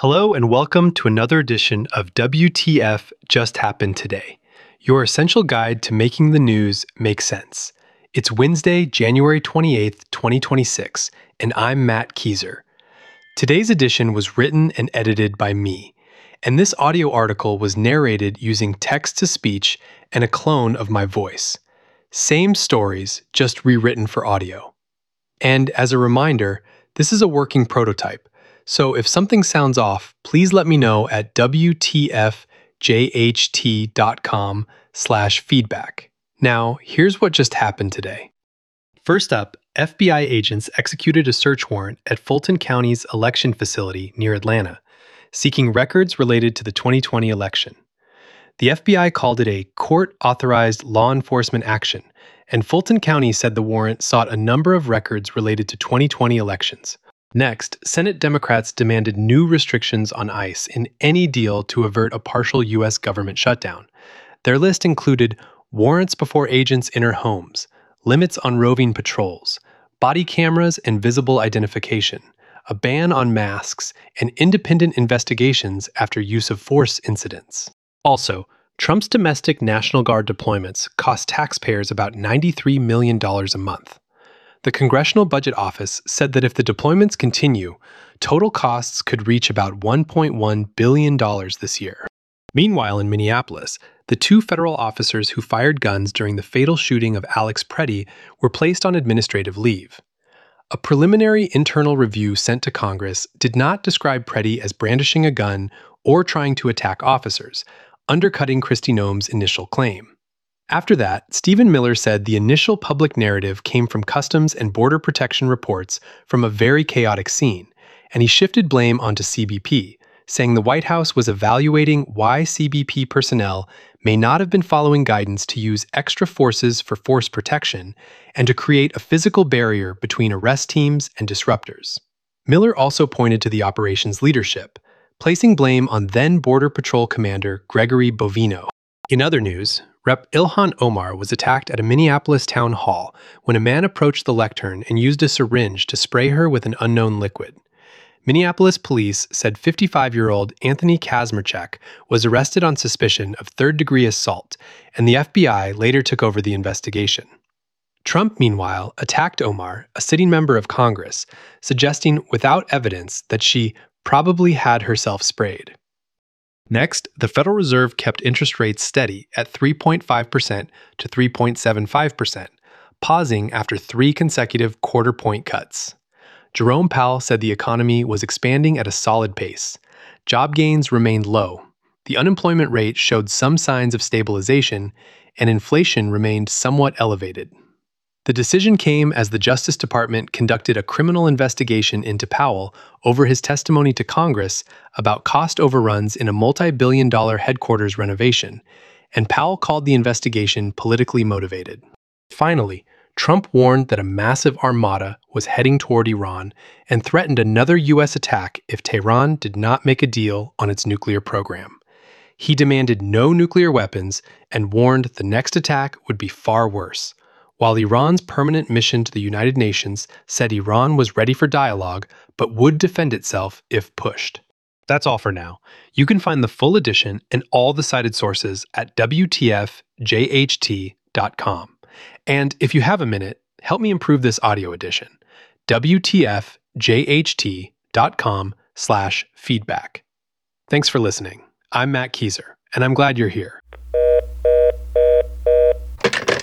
Hello and welcome to another edition of WTF Just Happened Today, your essential guide to making the news make sense. It's Wednesday, January 28th, 2026, and I'm Matt Kieser. Today's edition was written and edited by me, and this audio article was narrated using text-to-speech and a clone of my voice. Same stories, just rewritten for audio. And as a reminder, this is a working prototype. So if something sounds off, please let me know at wtfjht.com/feedback. Now, here's what just happened today. First up, FBI agents executed a search warrant at Fulton County's election facility near Atlanta, seeking records related to the 2020 election. The FBI called it a court-authorized law enforcement action, and Fulton County said the warrant sought a number of records related to 2020 elections. Next, Senate Democrats demanded new restrictions on ICE in any deal to avert a partial U.S. government shutdown. Their list included warrants before agents enter homes, limits on roving patrols, body cameras and visible identification, a ban on masks, and independent investigations after use of force incidents. Also, Trump's domestic National Guard deployments cost taxpayers about $93 million a month. The Congressional Budget Office said that if the deployments continue, total costs could reach about $1.1 billion this year. Meanwhile, in Minneapolis, the two federal officers who fired guns during the fatal shooting of Alex Preddy were placed on administrative leave. A preliminary internal review sent to Congress did not describe Preddy as brandishing a gun or trying to attack officers, undercutting Kristi Noem's initial claim. After that, Stephen Miller said the initial public narrative came from Customs and Border Protection reports from a very chaotic scene, and he shifted blame onto CBP, saying the White House was evaluating why CBP personnel may not have been following guidance to use extra forces for force protection and to create a physical barrier between arrest teams and disruptors. Miller also pointed to the operation's leadership, placing blame on then Border Patrol Commander Gregory Bovino. In other news, Rep. Ilhan Omar was attacked at a Minneapolis town hall when a man approached the lectern and used a syringe to spray her with an unknown liquid. Minneapolis police said 55-year-old Anthony Kazmarchuk was arrested on suspicion of third-degree assault, and the FBI later took over the investigation. Trump, meanwhile, attacked Omar, a sitting member of Congress, suggesting without evidence that she probably had herself sprayed. Next, the Federal Reserve kept interest rates steady at 3.5% to 3.75%, pausing after 3 consecutive quarter-point cuts. Jerome Powell said the economy was expanding at a solid pace. Job gains remained low. The unemployment rate showed some signs of stabilization, and inflation remained somewhat elevated. The decision came as the Justice Department conducted a criminal investigation into Powell over his testimony to Congress about cost overruns in a multi-billion-dollar headquarters renovation, and Powell called the investigation politically motivated. Finally, Trump warned that a massive armada was heading toward Iran and threatened another U.S. attack if Tehran did not make a deal on its nuclear program. He demanded no nuclear weapons and warned the next attack would be far worse, while Iran's permanent mission to the United Nations said Iran was ready for dialogue but would defend itself if pushed. That's all for now. You can find the full edition and all the cited sources at wtfjht.com. And if you have a minute, help me improve this audio edition. wtfjht.com/feedback. Thanks for listening. I'm Matt Kieser, and I'm glad you're here.